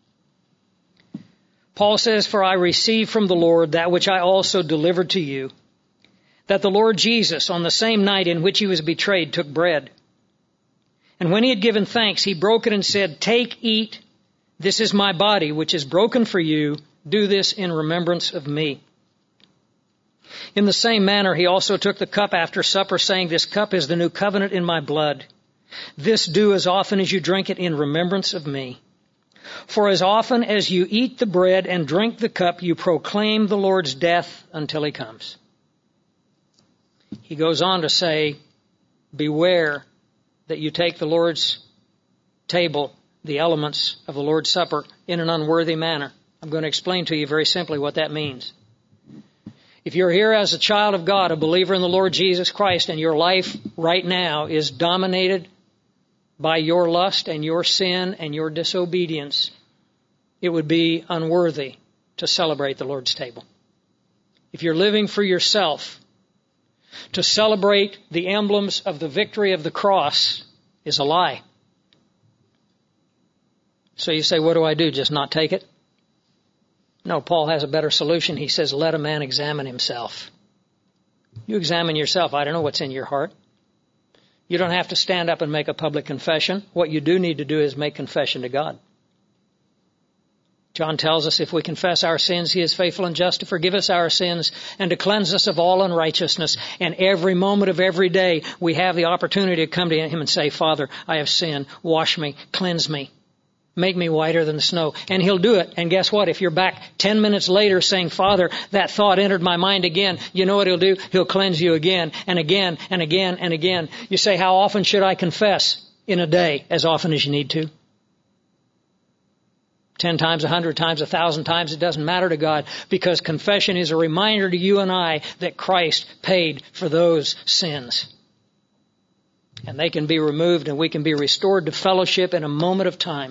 S1: Paul says, for I received from the Lord that which I also delivered to you, that the Lord Jesus, on the same night in which he was betrayed, took bread. And when he had given thanks, he broke it and said, take, eat, this is my body, which is broken for you. Do this in remembrance of me. In the same manner, he also took the cup after supper, saying, this cup is the new covenant in my blood. This do as often as you drink it in remembrance of me. For as often as you eat the bread and drink the cup, you proclaim the Lord's death until he comes. He goes on to say, beware that you take the Lord's table, the elements of the Lord's Supper, in an unworthy manner. I'm going to explain to you very simply what that means. If you're here as a child of God, a believer in the Lord Jesus Christ, and your life right now is dominated by your lust and your sin and your disobedience, it would be unworthy to celebrate the Lord's table. If you're living for yourself, to celebrate the emblems of the victory of the cross is a lie. So you say, what do I do? Just not take it? No, Paul has a better solution. He says, let a man examine himself. You examine yourself. I don't know what's in your heart. You don't have to stand up and make a public confession. What you do need to do is make confession to God. John tells us if we confess our sins, he is faithful and just to forgive us our sins and to cleanse us of all unrighteousness. And every moment of every day, we have the opportunity to come to him and say, Father, I have sinned. Wash me. Cleanse me. Make me whiter than the snow. And he'll do it. And guess what? If you're back ten minutes later saying, Father, that thought entered my mind again, you know what he'll do? He'll cleanse you again and again and again and again. You say, how often should I confess? In a day, as often as you need to. Ten times, a hundred times, a thousand times, it doesn't matter to God, because confession is a reminder to you and I that Christ paid for those sins. And they can be removed and we can be restored to fellowship in a moment of time.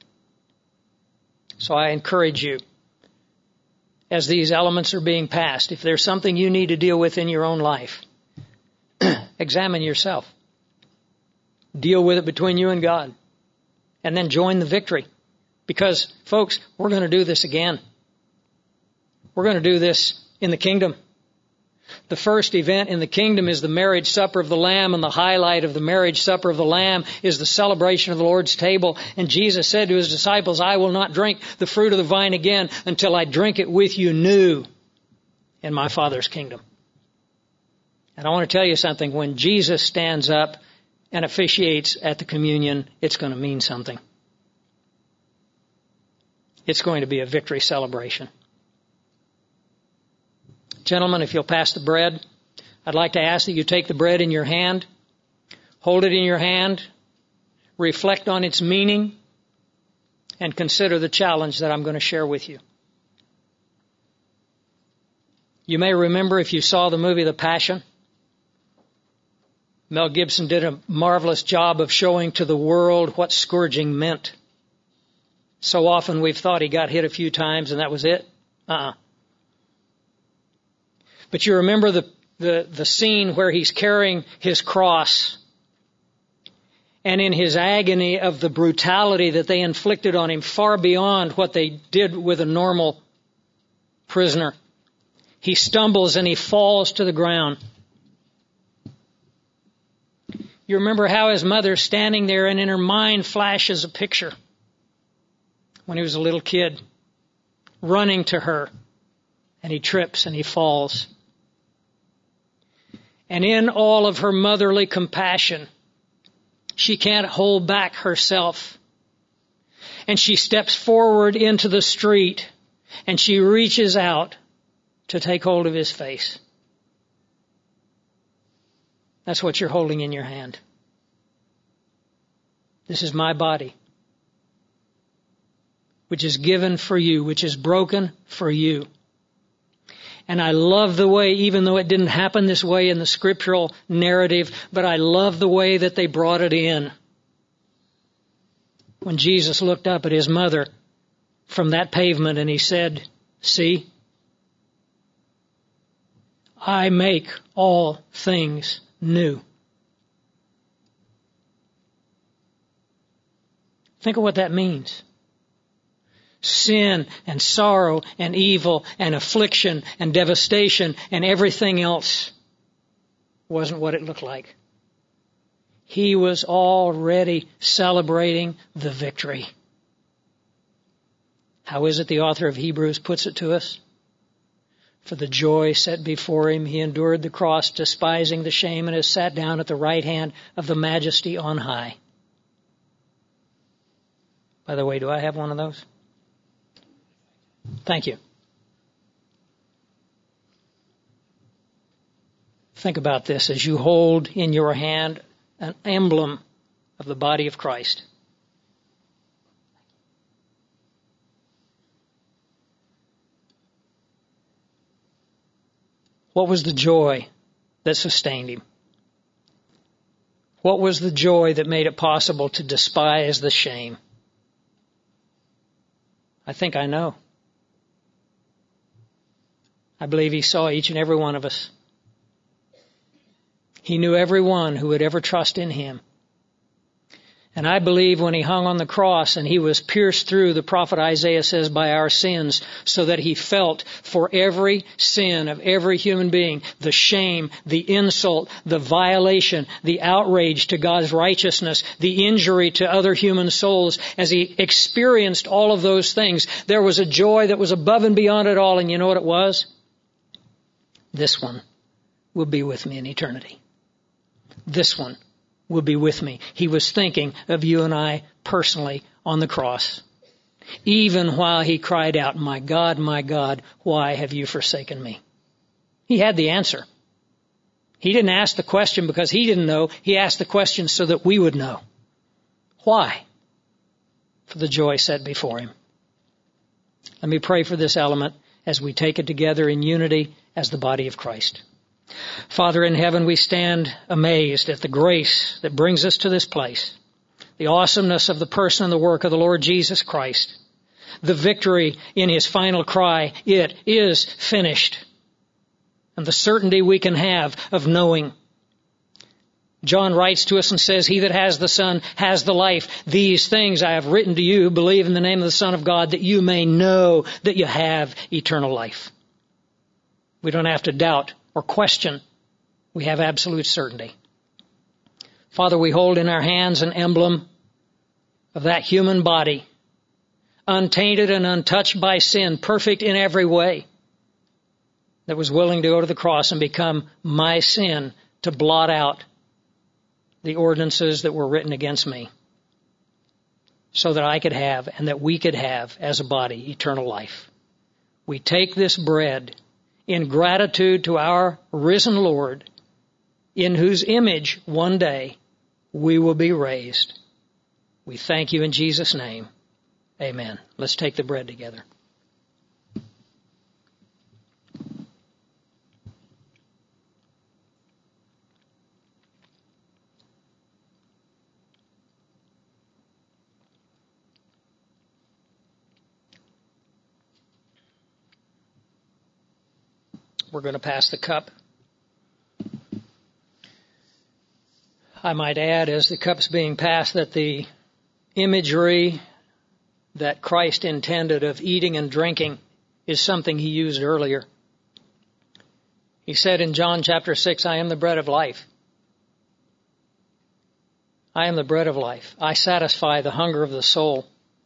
S1: So I encourage you, as these elements are being passed, if there's something you need to deal with in your own life, examine yourself. Deal with it between you and God. And then join the victory. Because, folks, we're going to do this again. We're going to do this in the kingdom. The first event in the kingdom is the marriage supper of the Lamb, and the highlight of the marriage supper of the Lamb is the celebration of the Lord's table. And Jesus said to his disciples, I will not drink the fruit of the vine again until I drink it with you new in my Father's kingdom. And I want to tell you something. When Jesus stands up and officiates at the communion, it's going to mean something. It's going to be a victory celebration. Gentlemen, if you'll pass the bread, I'd like to ask that you take the bread in your hand, hold it in your hand, reflect on its meaning, and consider the challenge that I'm going to share with you. You may remember, if you saw the movie The Passion, Mel Gibson did a marvelous job of showing to the world what scourging meant. So often we've thought he got hit a few times and that was it. Uh-uh. But you remember the, the, the scene where he's carrying his cross, and in his agony of the brutality that they inflicted on him, far beyond what they did with a normal prisoner, he stumbles and he falls to the ground. You remember how his mother's standing there, and in her mind flashes a picture when he was a little kid, running to her, and he trips and he falls. And in all of her motherly compassion, she can't hold back herself. And she steps forward into the street, and she reaches out to take hold of his face. That's what you're holding in your hand. This is my body, which is given for you, which is broken for you. And I love the way, even though it didn't happen this way in the scriptural narrative, but I love the way that they brought it in. When Jesus looked up at his mother from that pavement and he said, see, I make all things new. Think of what that means. Sin and sorrow and evil and affliction and devastation and everything else wasn't what it looked like. He was already celebrating the victory. How is it the author of Hebrews puts it to us? For the joy set before him, he endured the cross, despising the shame, and has sat down at the right hand of the Majesty on high. By the way, do I have one of those? Thank you. Think about this as you hold in your hand an emblem of the body of Christ. What was the joy that sustained him? What was the joy that made it possible to despise the shame? I think I know. I believe he saw each and every one of us. He knew every one who would ever trust in him. And I believe when he hung on the cross and he was pierced through, the prophet Isaiah says, by our sins, so that he felt for every sin of every human being, the shame, the insult, the violation, the outrage to God's righteousness, the injury to other human souls. As he experienced all of those things, there was a joy that was above and beyond it all. And you know what it was? This one will be with me in eternity. This one will be with me. He was thinking of you and I personally on the cross. Even while he cried out, my God, my God, why have you forsaken me? He had the answer. He didn't ask the question because he didn't know. He asked the question so that we would know. Why? For the joy set before him. Let me pray for this element as we take it together in unity as the body of Christ. Father in heaven, we stand amazed at the grace that brings us to this place, the awesomeness of the person and the work of the Lord Jesus Christ, the victory in his final cry, it is finished, and the certainty we can have of knowing John writes to us and says, he that has the Son has the life. These things I have written to you, believe in the name of the Son of God, that you may know that you have eternal life. We don't have to doubt or question. We have absolute certainty. Father, we hold in our hands an emblem of that human body, untainted and untouched by sin, perfect in every way, that was willing to go to the cross and become my sin to blot out the ordinances that were written against me, so that I could have, and that we could have as a body, eternal life. We take this bread in gratitude to our risen Lord, in whose image one day we will be raised. We thank you in Jesus' name. Amen. Let's take the bread together. We're going to pass the cup. I might add, as the cup's being passed, that the imagery that Christ intended of eating and drinking is something he used earlier. He said in John chapter six, I am the bread of life. I am the bread of life. I satisfy the hunger of the soul.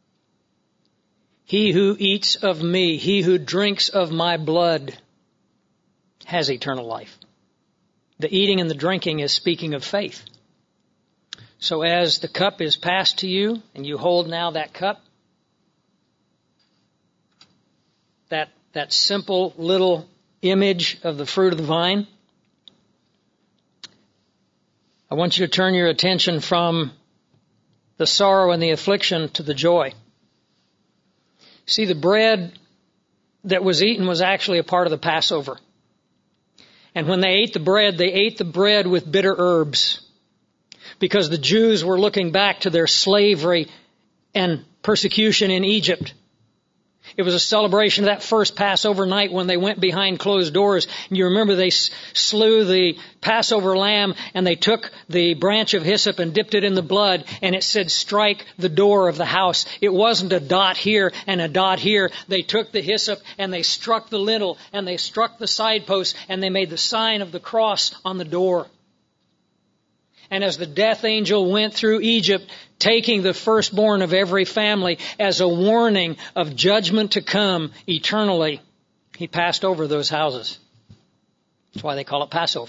S1: He who eats of me, he who drinks of my blood, has eternal life. The eating and the drinking is speaking of faith. So as the cup is passed to you, and you hold now that cup, that, that simple little image of the fruit of the vine, I want you to turn your attention from the sorrow and the affliction to the joy. See, the bread that was eaten was actually a part of the Passover. And when they ate the bread, they ate the bread with bitter herbs, because the Jews were looking back to their slavery and persecution in Egypt. It was a celebration of that first Passover night when they went behind closed doors. And you remember they slew the Passover lamb, and they took the branch of hyssop and dipped it in the blood, and it said, strike the door of the house. It wasn't a dot here and a dot here. They took the hyssop and they struck the lintel and they struck the side posts, and they made the sign of the cross on the door. And as the death angel went through Egypt, taking the firstborn of every family as a warning of judgment to come eternally, he passed over those houses. That's why they call it Passover.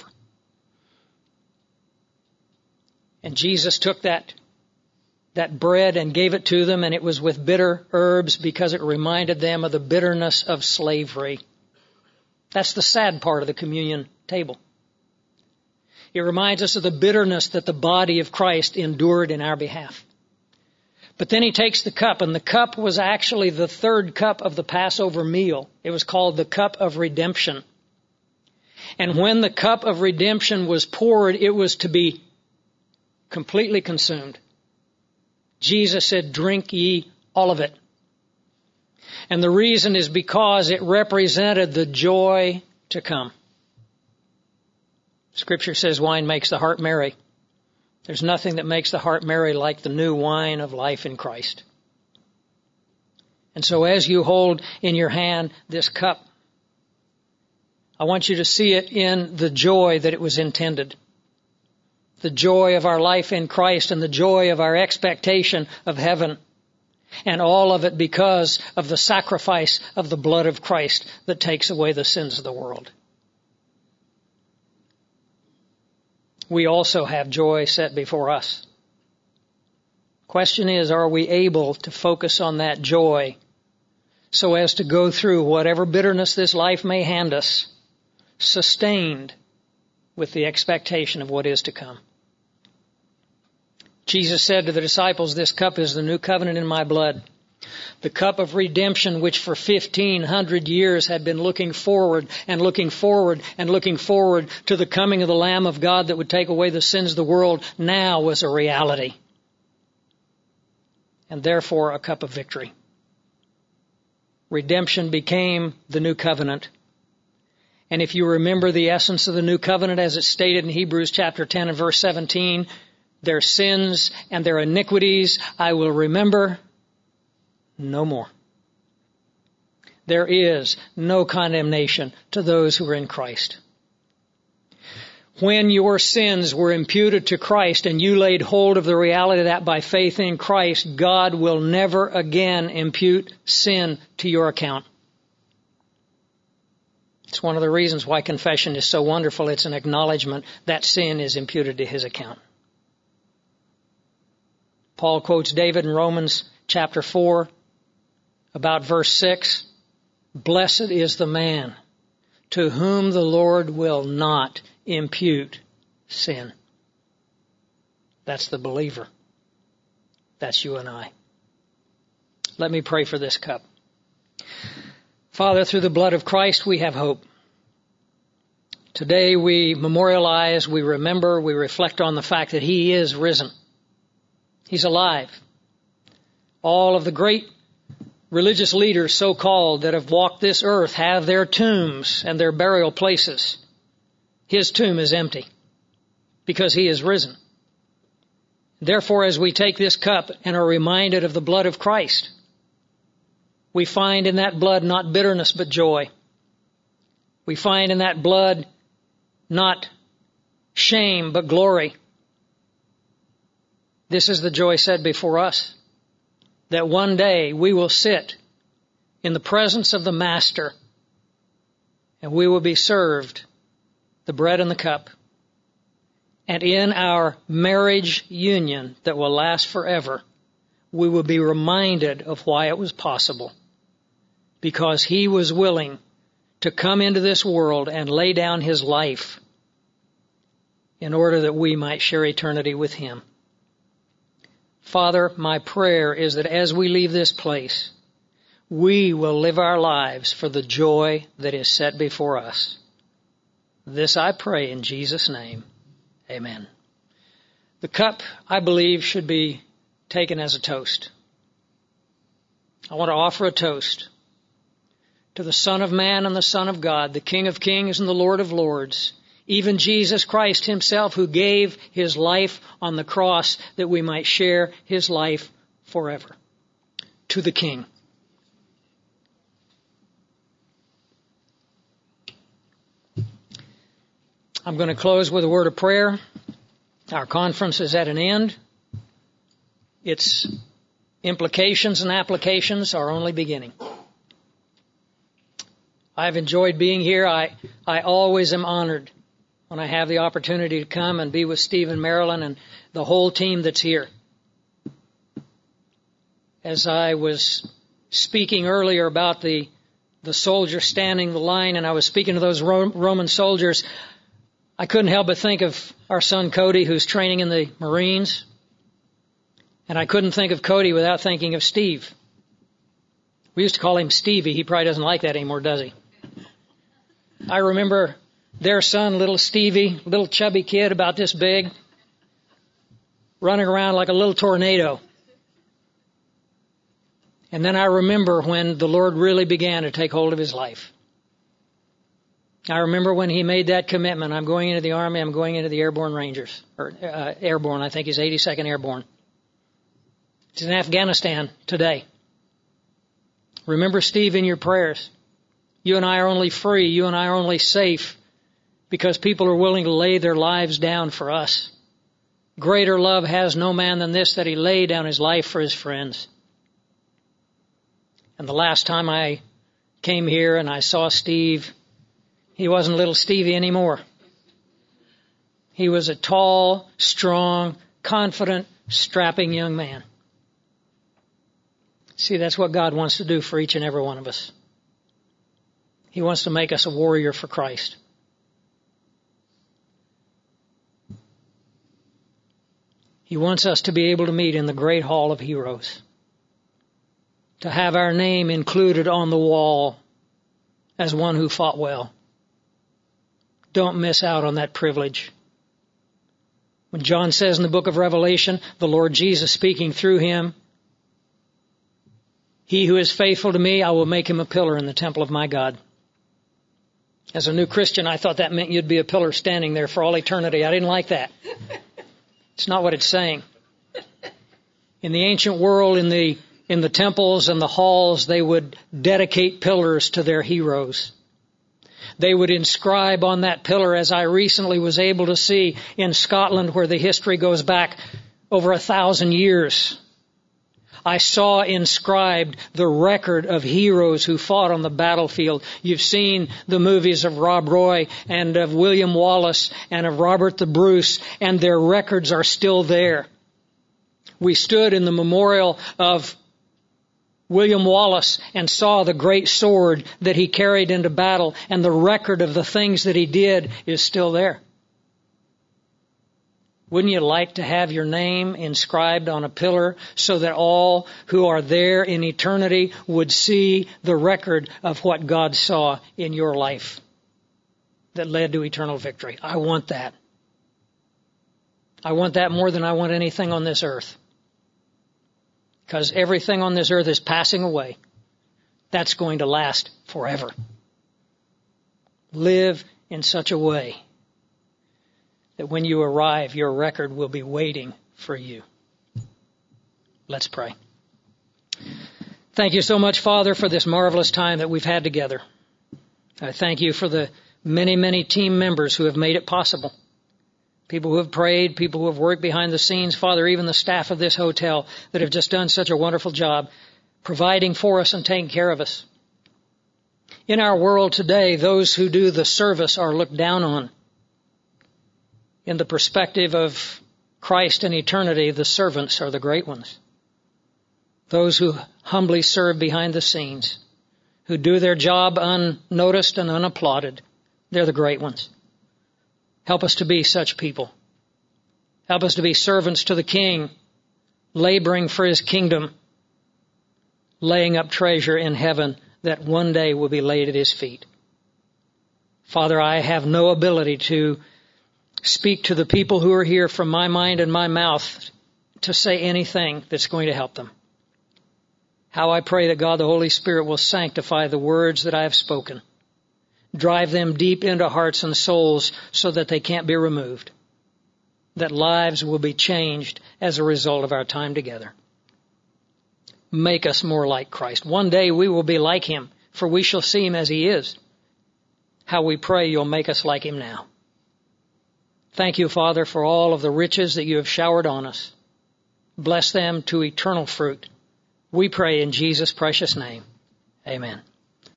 S1: And Jesus took that, that bread and gave it to them, and it was with bitter herbs because it reminded them of the bitterness of slavery. That's the sad part of the communion table. It reminds us of the bitterness that the body of Christ endured in our behalf. But then he takes the cup, and the cup was actually the third cup of the Passover meal. It was called the cup of redemption. And when the cup of redemption was poured, it was to be completely consumed. Jesus said, drink ye all of it. And the reason is because it represented the joy to come. Scripture says wine makes the heart merry. There's nothing that makes the heart merry like the new wine of life in Christ. And so as you hold in your hand this cup, I want you to see it in the joy that it was intended. The joy of our life in Christ and the joy of our expectation of heaven. And all of it because of the sacrifice of the blood of Christ that takes away the sins of the world. We also have joy set before us. Question is, are we able to focus on that joy so as to go through whatever bitterness this life may hand us, sustained with the expectation of what is to come? Jesus said to the disciples, this cup is the new covenant in my blood. The cup of redemption, which for fifteen hundred years had been looking forward and looking forward and looking forward to the coming of the Lamb of God that would take away the sins of the world, now was a reality. And therefore a cup of victory. Redemption became the new covenant. And if you remember the essence of the new covenant as it's stated in Hebrews chapter ten and verse seventeen, their sins and their iniquities I will remember no more. There is no condemnation to those who are in Christ. When your sins were imputed to Christ and you laid hold of the reality of that by faith in Christ, God will never again impute sin to your account. It's one of the reasons why confession is so wonderful. It's an acknowledgement that sin is imputed to his account. Paul quotes David in Romans chapter four about verse six. Blessed is the man to whom the Lord will not impute sin. That's the believer. That's you and I. Let me pray for this cup. Father, through the blood of Christ, we have hope. Today we memorialize, we remember, we reflect on the fact that He is risen. He's alive. All of the great religious leaders, so-called, that have walked this earth have their tombs and their burial places. His tomb is empty because He is risen. Therefore, as we take this cup and are reminded of the blood of Christ, we find in that blood not bitterness but joy. We find in that blood not shame but glory. This is the joy set before us, that one day we will sit in the presence of the Master and we will be served the bread and the cup. And in our marriage union that will last forever, we will be reminded of why it was possible. Because He was willing to come into this world and lay down His life in order that we might share eternity with Him. Father, my prayer is that as we leave this place, we will live our lives for the joy that is set before us. This I pray in Jesus' name. Amen. The cup, I believe, should be taken as a toast. I want to offer a toast to the Son of Man and the Son of God, the King of Kings and the Lord of Lords, even Jesus Christ Himself, who gave His life on the cross that we might share His life forever. To the King. I'm going to close with a word of prayer. Our conference is at an end. Its implications and applications are only beginning. I've enjoyed being here. I, I always am honored when I have the opportunity to come and be with Steve and Marilyn and the whole team that's here. As I was speaking earlier about the, the soldier standing the line, and I was speaking to those Roman soldiers, I couldn't help but think of our son Cody, who's training in the Marines. And I couldn't think of Cody without thinking of Steve. We used to call him Stevie. He probably doesn't like that anymore, does he? I remember their son, little Stevie, little chubby kid about this big, running around like a little tornado. And then I remember when the Lord really began to take hold of his life. I remember when he made that commitment. I'm going into the Army. I'm going into the Airborne Rangers. Or uh, Airborne, I think he's eighty-second Airborne. He's in Afghanistan today. Remember Steve in your prayers. You and I are only free. You and I are only safe because people are willing to lay their lives down for us. Greater love has no man than this, that he lay down his life for his friends. And the last time I came here and I saw Steve, he wasn't little Stevie anymore. He was a tall, strong, confident, strapping young man. See, that's what God wants to do for each and every one of us. He wants to make us a warrior for Christ. He wants us to be able to meet in the great hall of heroes, to have our name included on the wall as one who fought well. Don't miss out on that privilege. When John says in the book of Revelation, the Lord Jesus speaking through him, "He who is faithful to me, I will make him a pillar in the temple of my God." As a new Christian, I thought that meant you'd be a pillar standing there for all eternity. I didn't like that. It's not what it's saying. In the ancient world, in the in the temples and the halls, they would dedicate pillars to their heroes. They would inscribe on that pillar, as I recently was able to see in Scotland, where the history goes back over a thousand years. I saw inscribed the record of heroes who fought on the battlefield. You've seen the movies of Rob Roy and of William Wallace and of Robert the Bruce, and their records are still there. We stood in the memorial of William Wallace and saw the great sword that he carried into battle, and the record of the things that he did is still there. Wouldn't you like to have your name inscribed on a pillar so that all who are there in eternity would see the record of what God saw in your life that led to eternal victory? I want that. I want that more than I want anything on this earth. Because everything on this earth is passing away. That's going to last forever. Live in such a way that when you arrive, your record will be waiting for you. Let's pray. Thank you so much, Father, for this marvelous time that we've had together. I thank you for the many, many team members who have made it possible. People who have prayed, people who have worked behind the scenes, Father, even the staff of this hotel that have just done such a wonderful job providing for us and taking care of us. In our world today, those who do the service are looked down on. In the perspective of Christ and eternity, the servants are the great ones. Those who humbly serve behind the scenes, who do their job unnoticed and unapplauded, they're the great ones. Help us to be such people. Help us to be servants to the King, laboring for His kingdom, laying up treasure in heaven that one day will be laid at His feet. Father, I have no ability to speak to the people who are here from my mind and my mouth to say anything that's going to help them. How I pray that God the Holy Spirit will sanctify the words that I have spoken. Drive them deep into hearts and souls so that they can't be removed. That lives will be changed as a result of our time together. Make us more like Christ. One day we will be like Him, for we shall see Him as He is. How we pray you'll make us like Him now. Thank you, Father, for all of the riches that you have showered on us. Bless them to eternal fruit. We pray in Jesus' precious name. Amen.